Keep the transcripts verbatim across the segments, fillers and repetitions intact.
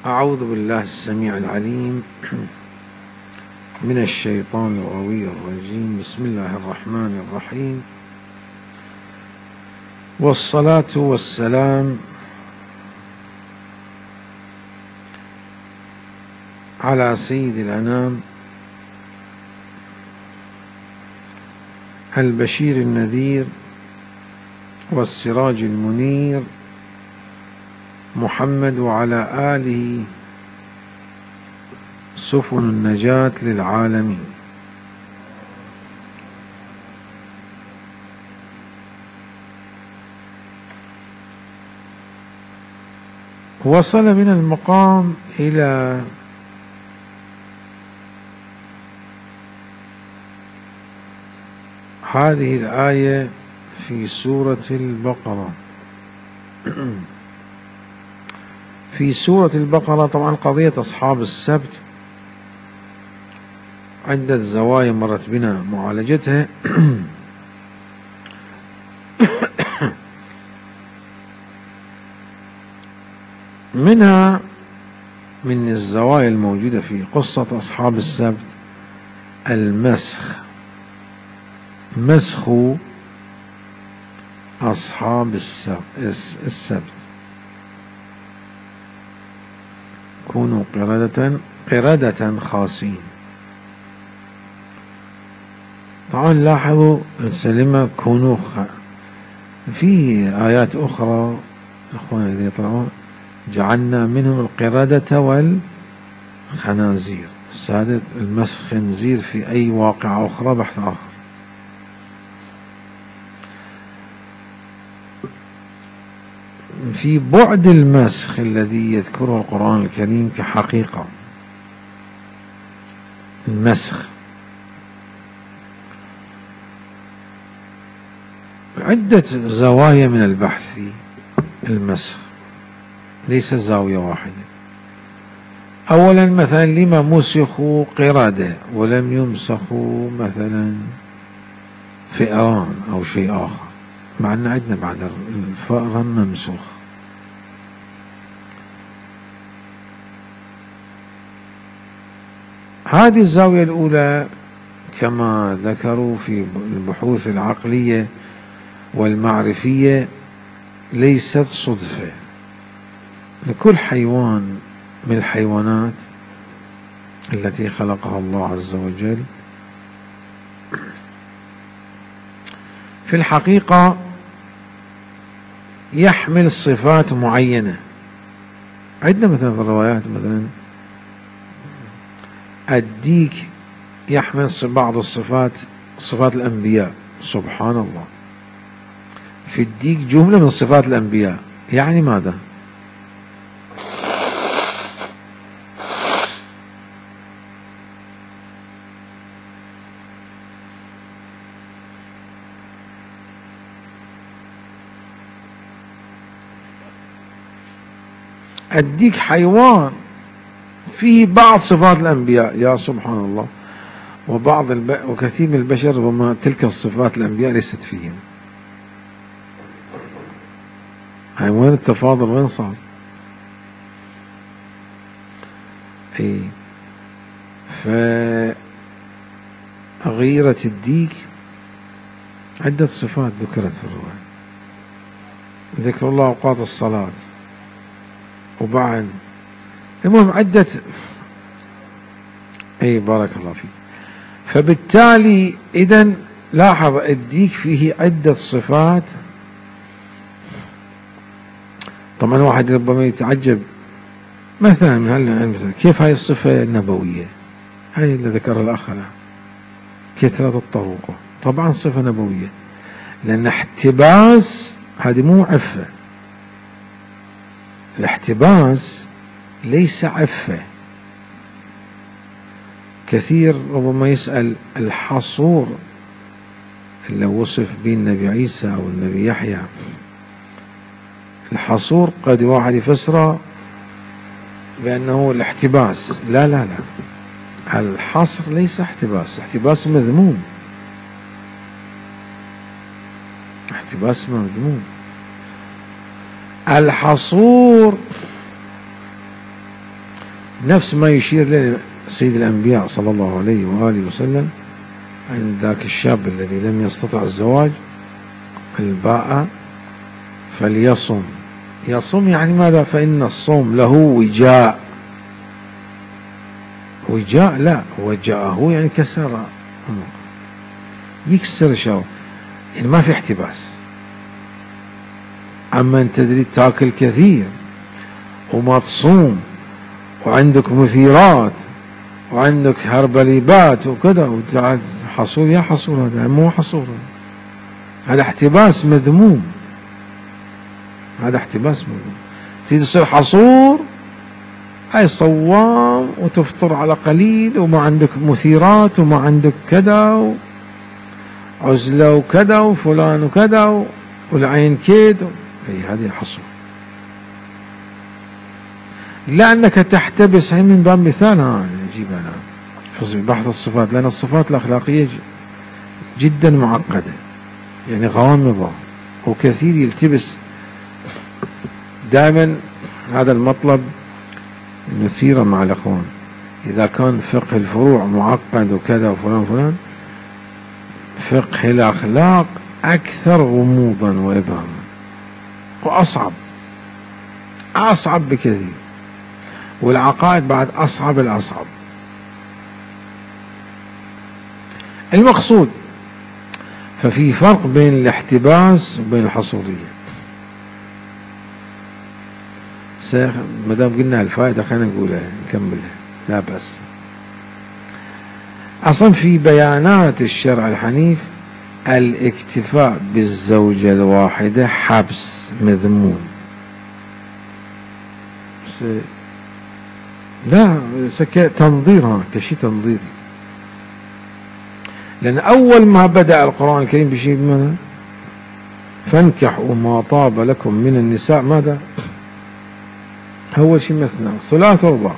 أعوذ بالله السميع العليم من الشيطان الغوي الرجيم. بسم الله الرحمن الرحيم، والصلاة والسلام على سيد الأنام البشير النذير والسراج المنير محمد، وعلى آله سفن النجاة للعالمين. وصل من المقام إلى هذه الآية في سورة البقرة. في سورة البقرة طبعا قضية أصحاب السبت عدة زوايا مرت بنا معالجتها. منها من الزوايا الموجودة في قصة أصحاب السبت المسخ، مسخ أصحاب السبت، كونوا قردة قردة خاسين. طبعا لاحظوا السلمة كونوا خ... في آيات أخرى أخوانا إذا يطلعون جعلنا منهم القردة والخنازير. السادة المسخ خنزير في أي واقع أخرى بحث آخر. في بعد المسخ الذي يذكره القرآن الكريم كحقيقة، المسخ عدة زوايا من البحث في المسخ، ليس زاوية واحدة. أولا مثلا لما مسخوا قردة ولم يمسخوا مثلا فئران أو شيء آخر، مع أن عندنا بعد الفأر ممسوخ. هذه الزاوية الأولى كما ذكروا في البحوث العقلية والمعرفية ليست صدفة. لكل حيوان من الحيوانات التي خلقها الله عز وجل في الحقيقة يحمل صفات معينة. عندنا مثلا في الروايات مثلا الديك يحمل بعض الصفات، صفات الأنبياء. سبحان الله، في الديك جملة من صفات الأنبياء. يعني ماذا؟ الديك حيوان فيه بعض صفات الأنبياء، يا سبحان الله، وبعض الب... وكثير من البشر ربما تلك الصفات الأنبياء ليست فيهم. هاي وين التفاضل؟ وين صار؟ اي فغيرة الديك عدة صفات ذكرت في الرواية. ذكر الله أوقات الصلاة، وبعد المهم عدة. اي بارك الله فيك. فبالتالي اذا لاحظ الديك فيه عدة صفات. طبعا واحد ربما يتعجب مثلا من هالمثال كيف هاي الصفة النبوية، هاي اللي ذكرها الأخ كثرة الطروق. طبعا صفة نبوية، لأن احتباس هذه مو عفة. الاحتباس ليس عفة. كثير ربما يسأل الحصور اللي وصف به النبي عيسى أو النبي يحيى، الحصور قد واحد يفسره بأنه الاحتباس. لا لا لا، الحصر ليس احتباس. احتباس مذموم، احتباس مذموم. الحصور نفس ما يشير له سيد الأنبياء صلى الله عليه وآله وسلم عند ذاك الشاب الذي لم يستطع الزواج الباء فليصم. يصم يعني ماذا؟ فإن الصوم له وجاء. وجاء لا وجاءه يعني كسر، يكسر شو يعني ما في احتباس. أما أنت تريد تاكل كثير وما تصوم وعندك مثيرات وعندك هربليبات وكذا وتعال حصول، يا حصول هذا مو حصول، هذا احتباس مذموم، هذا احتباس مذموم. تريد تصير حصور أي صوام وتفطر على قليل وما عندك مثيرات وما عندك كذا وعزلة وكذا وفلان وكذا والعين كيد، أي هذه حصر. لأنك تحتبس من باب مثال ها نجيب أنا في بحث الصفات، لأن الصفات الأخلاقية جدا معقدة يعني غامضة وكثير يلتبس. دائما هذا المطلب نثيره مع الأخوان، إذا كان فقه الفروع معقد وكذا وفلان فلان، فقه الأخلاق أكثر غموضا وإبهاما وأصعب، أصعب بكثير، والعقائد بعد أصعب الأصعب. المقصود ففي فرق بين الاحتباس وبين الحصورية. ما دام قلنا الفائدة خلينا نقولها نكملها لا بأس. أصلا في بيانات الشرع الحنيف الاكتفاء بالزوجة الواحدة حبس مذموم. لا تنظيرها كشيء تنظيري، لأن أول ما بدأ القرآن الكريم بشيء ماذا؟ فانكحوا ما طاب لكم من النساء ماذا؟ أول شيء مثنى ثلاث ورباع.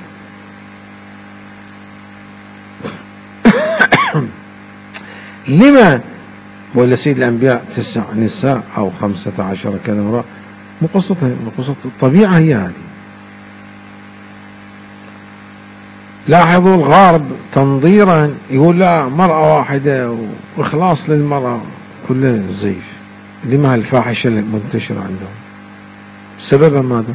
لما ولا سيد الأنبياء تسع نساء أو خمسة عشر كذا امرأة؟ مو قصتها، مو قصة الطبيعة هي هذه. لاحظوا الغرب تنظيرا يقول لا مرأة واحدة وإخلاص للمرأة كله زيف. لما الفاحشة المنتشرة عندهم سببها ماذا؟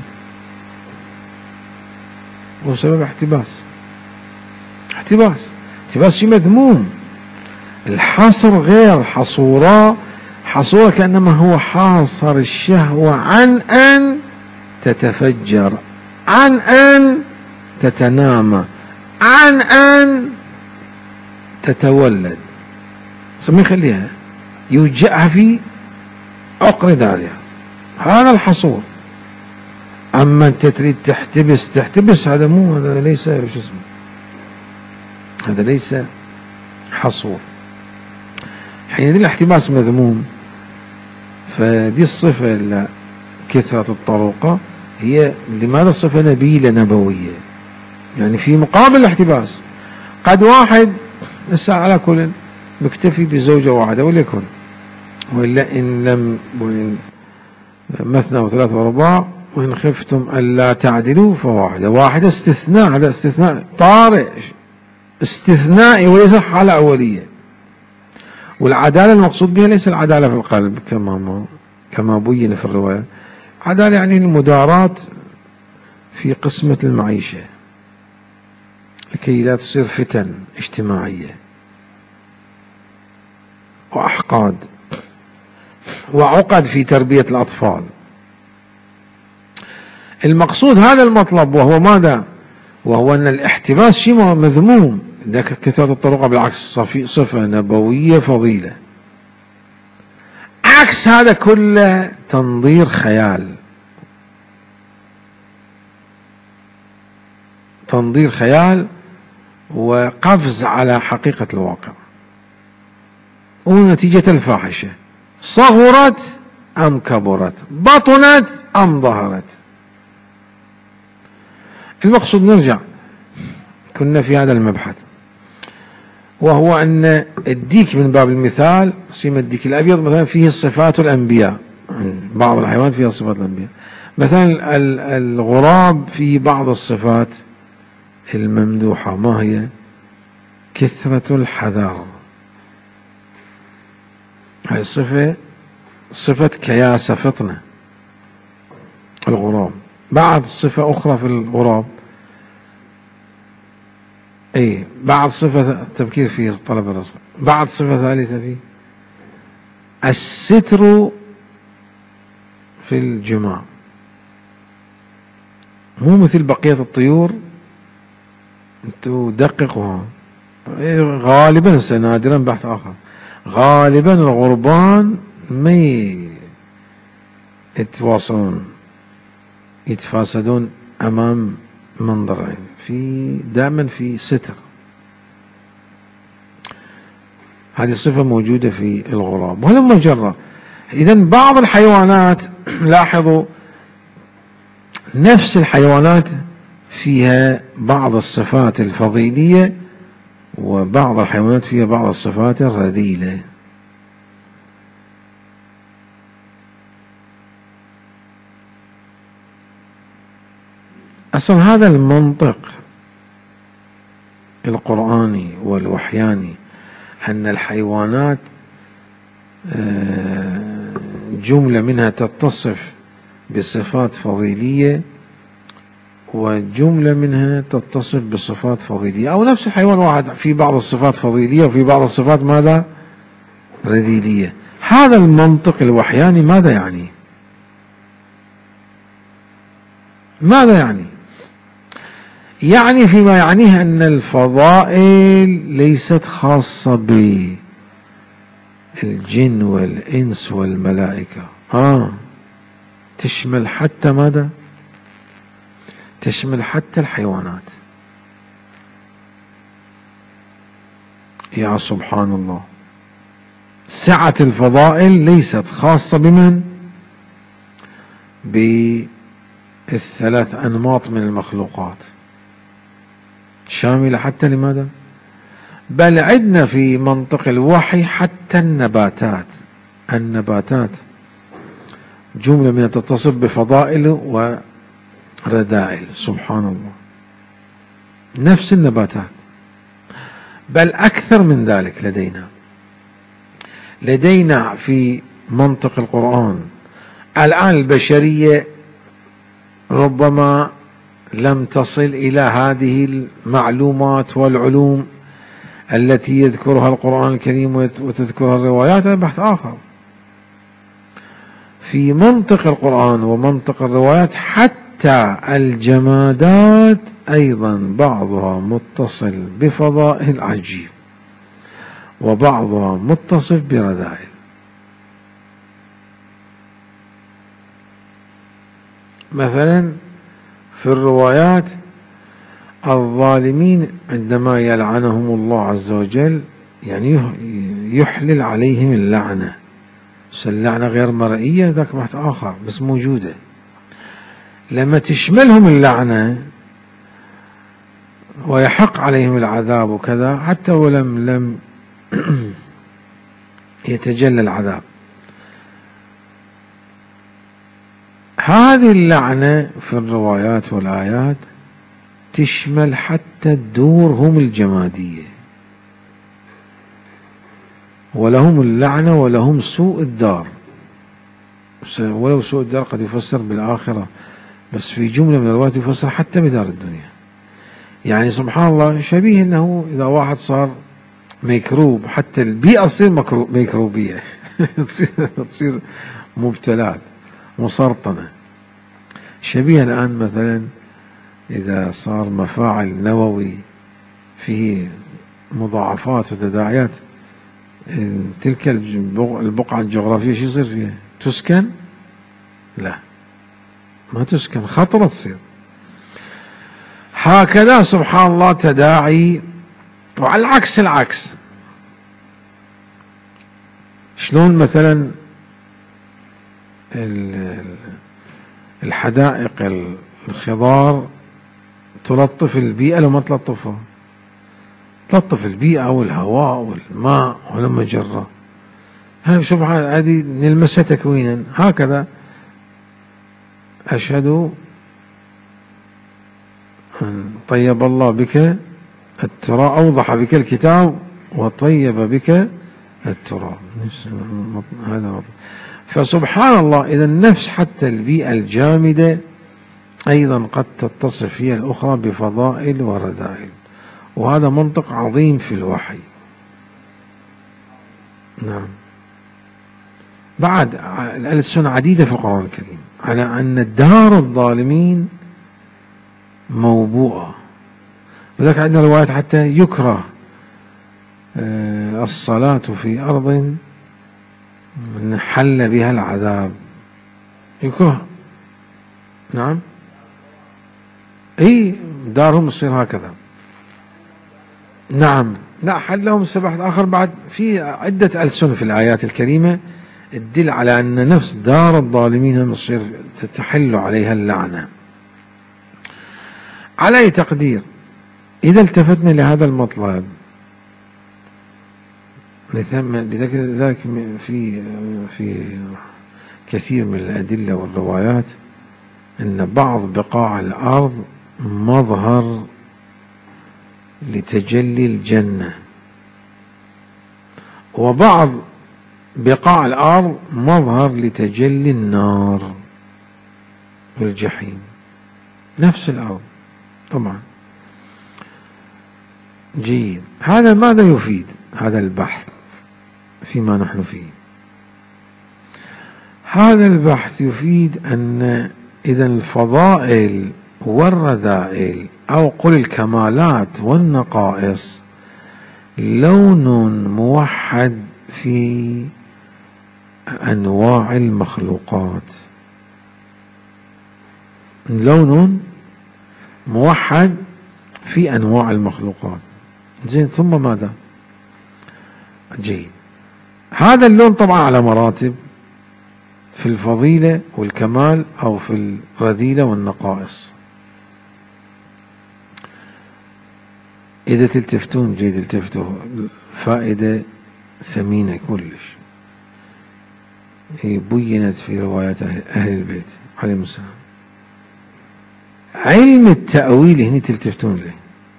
هو سبب احتباس. احتباس احتباس شيء مذموم. الحصر غير حصورة. حصورة كأنما هو حاصر الشهوة عن أن تتفجر، عن أن تتنامى، عن أن تتولد. ما يخليها يوجعها في عقر دارها، هذا الحصور. أما أنت تريد تحتبس تحتبس هذا مو، هذا ليس شو اسمه، هذا ليس حصور. حين الاحتباس مذموم، فدي الصفة كثرة الطرقة هي لماذا صفة نبيلة نبوية؟ يعني في مقابل الاحتباس قد واحد لسه على كل مكتفي بزوجة واحدة وليكن، وإلا إن لم وإن مثنى وثلاث ورباع وإن خفتم ألا تعدلوا فواحدة. واحدة استثناء، هذا استثناء طارئ استثنائي وليس حالة أولية. والعدالة المقصود بها ليس العدالة في القلب كما كما بين في الرواية. عدالة يعني المداراة في قسمة المعيشة لكي لا تصير فتن اجتماعية وأحقاد وعقد في تربية الأطفال. المقصود هذا المطلب، وهو ماذا؟ وهو أن الاحتباس شيء مذموم. ذاك كثرة الطرق بالعكس صفة نبوية فضيلة. عكس هذا كله تنظير خيال، تنظير خيال وقفز على حقيقة الواقع. ونتيجة الفاحشة صغرت أم كبرت، بطنت أم ظهرت. المقصود نرجع، كنا في هذا المبحث، وهو أن الديك من باب المثال، سيما الديك الأبيض مثلا فيه صفات الأنبياء، بعض الحيوانات فيها صفات الأنبياء. مثلا الغراب فيه بعض الصفات الممدوحة ما هي؟ كثرة الحذر. هاي صفة صفة كياسة فطنة الغراب. بعد صفة أخرى في الغراب، أي بعد صفة التبكير في طلب الرزق، بعد صفة ثالثة فيه الستر في الجماع. مو مثل بقية الطيور، انتو دققوا غالبا، نادرا بحث آخر، غالبا الغربان ما يتواصلون، يتفاسدون أمام منظرين، في دائما في ستر. هذه الصفة موجودة في الغراب. ولما جرى إذن بعض الحيوانات، لاحظوا نفس الحيوانات فيها بعض الصفات الفضيلية، وبعض الحيوانات فيها بعض الصفات الرذيلة. أصلا هذا المنطق القرآني والوحياني أن الحيوانات جملة منها تتصف بصفات فضيلية وجملة منها تتصف بصفات فضيلية، أو نفس الحيوان واحد في بعض الصفات فضيلية وفي بعض الصفات ماذا؟ رذيلية. هذا المنطق الوحياني ماذا يعني؟ ماذا يعني؟ يعني فيما يعنيه أن الفضائل ليست خاصة بالجن والإنس والملائكة، آه تشمل حتى ماذا؟ تشمل حتى الحيوانات. يا سبحان الله، سعة الفضائل ليست خاصة بمن؟ بالثلاث أنماط من المخلوقات، شاملة حتى لماذا؟ بل عندنا في منطق الوحي حتى النباتات. النباتات جملة من تتصف بفضائل ورذائل، سبحان الله، نفس النباتات، بل أكثر من ذلك. لدينا لدينا في منطق القرآن الآن البشرية ربما لم تصل إلى هذه المعلومات والعلوم التي يذكرها القرآن الكريم وتذكرها الروايات، هذا بحث آخر. في منطق القرآن ومنطق الروايات حتى الجمادات أيضا بعضها متصل بفضائل عجيب وبعضها متصف برذائل. مثلا في الروايات الظالمين عندما يلعنهم الله عز وجل يعني يحلل عليهم اللعنة، بس اللعنة غير مرئية، ذاك بحث آخر، بس موجودة. لما تشملهم اللعنة ويحق عليهم العذاب وكذا، حتى ولم لم يتجلى العذاب، هذه اللعنة في الروايات والآيات تشمل حتى الدور هم الجمادية، ولهم اللعنة ولهم سوء الدار. ولو سوء الدار قد يفسر بالآخرة، بس في جملة من الروايات يفسر حتى بدار الدنيا. يعني سبحان الله، شبيه أنه إذا واحد صار ميكروب حتى البيئة تصير ميكروبية تصير مبتلات مسرطنة. شبيه الآن مثلا إذا صار مفاعل نووي فيه مضاعفات وتداعيات، تلك البقعة الجغرافية شو يصير فيها؟ تسكن؟ لا، ما تسكن، خطرة تصير. هكذا سبحان الله تداعي. وعلى العكس العكس، شلون مثلا الحدائق الخضار تلطف البيئة لو ما تلطفها، تلطف البيئة والهواء والماء ولما جرى. هاي سبحان هذه نلمسها تكوينا. هكذا أشهد طيب الله بك التراب، أوضح بك الكتاب وطيب بك التراب. هذا مطلب. فسبحان الله، إذا النفس حتى البيئة الجامدة أيضا قد تتصف هي الأخرى بفضائل ورذائل، وهذا منطق عظيم في الوحي. نعم. بعد الألسن عديدة في القرآن الكريم على أن دار الظالمين موبوءة، وذلك عندنا روايات حتى يكره الصلاة في أرض حل بها العذاب، يكره. نعم. اي دارهم تصير هكذا. نعم. لا، حلهم سبحت آخر. بعد في عدة ألسن في الآيات الكريمة تدل على أن نفس دار الظالمين تصير تتحل عليها اللعنة. على أي تقدير، إذا التفتنا لهذا المطلب، لذلك في في كثير من الأدلة والروايات أن بعض بقاع الأرض مظهر لتجلي الجنة، وبعض بقاع الأرض مظهر لتجلي النار والجحيم. نفس الأرض طبعا. جيد. هذا ماذا يفيد هذا البحث فيما نحن فيه؟ هذا البحث يفيد أن إذا الفضائل والرذائل، أو قل الكمالات والنقائص، لون موحد في أنواع المخلوقات، لون موحد في أنواع المخلوقات. زين. ثم ماذا؟ جيد. هذا اللون طبعا على مراتب في الفضيلة والكمال، أو في الرذيلة والنقائص. إذا تلتفتون جيد التفتوا، فائدة ثمينة كلش بينت في روايات أهل البيت عليهم السلام. علم التأويل هنا تلتفتون له،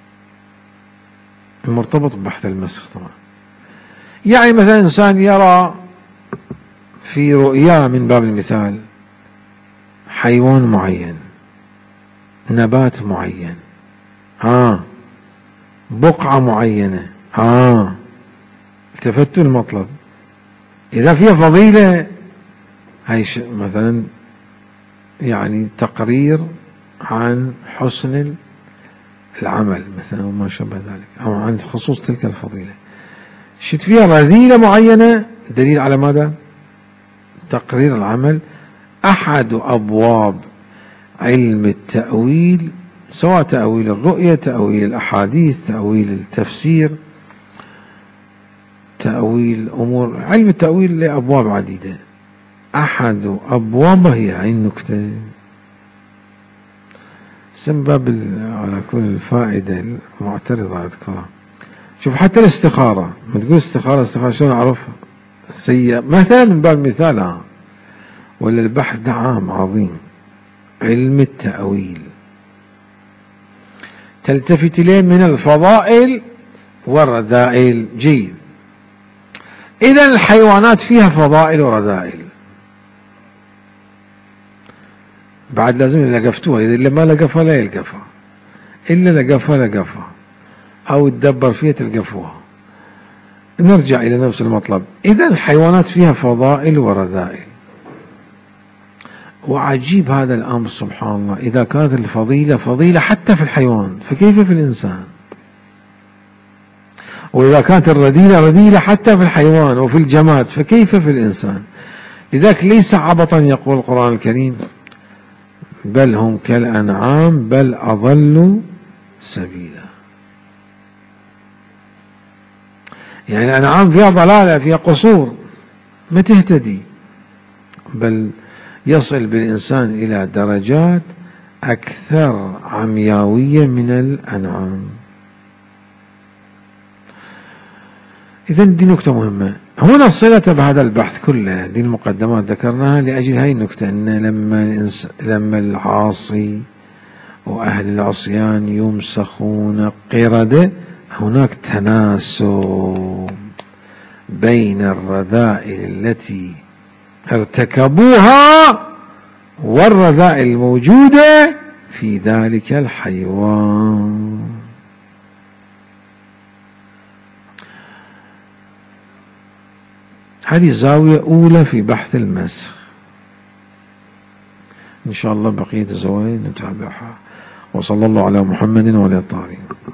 المرتبط ببحث المسخ طبعا. يعني مثلا إنسان يرى في رؤياه من باب المثال حيوان معين، نبات معين، ها بقعة معينة، ها التفتوا المطلب. إذا فيها فضيلة، هاي مثلا يعني تقرير عن حسن العمل مثلا وما شابه ذلك، أو عن خصوص تلك الفضيلة. شت فيها رذيلة معينة، دليل على ماذا؟ تقرير العمل. أحد أبواب علم التأويل، سواء تأويل الرؤية، تأويل الأحاديث، تأويل التفسير، تأويل أمور، علم التأويل له أبواب عديدة. أحد أبوابه هي هاي النكتة. سم باب على كل الفائدة المعترضة أذكرها. شوف حتى الاستخارة، ما تقول استخارة استخارة شلون أعرفها؟ سيئة مثلا من باب المثال، ها ولا البحث ده عام عظيم. علم التأويل تلتفت إليه من الفضائل والرذائل. جيد. إذا الحيوانات فيها فضائل ورذائل، بعد لازم لقفتوها. إذا ما لقفها لا يلقفها، إلا لقفها لقفها، أو تدبر فيها تلقفوها. نرجع إلى نفس المطلب. إذا الحيوانات فيها فضائل ورذائل، وعجيب هذا الأمر سبحان الله. إذا كانت الفضيلة فضيلة حتى في الحيوان، فكيف في الإنسان؟ وإذا كانت الرذيلة رذيلة حتى في الحيوان وفي الجماد، فكيف في الإنسان؟ لذلك ليس عبطا يقول القرآن الكريم: بل هم كالأنعام بل أضلوا سبيلا. يعني الأنعام فيها ضلالة، فيها قصور، ما تهتدي، بل يصل بالإنسان إلى درجات أكثر عمياوية من الأنعام. إذن دي نكتة مهمة هنا، صلة بهذا البحث كله. دي المقدمات ذكرناها لأجل هاي النكتة، أن لما لما العاصي وأهل العصيان يمسخون قردة. هناك تناسب بين الرذائل التي ارتكبوها والرذائل الموجودة في ذلك الحيوان. هذه زاوية أولى في بحث المسخ. إن شاء الله بقية الزوايا نتابعها. وصلى الله على محمد وعلى الطاهرين.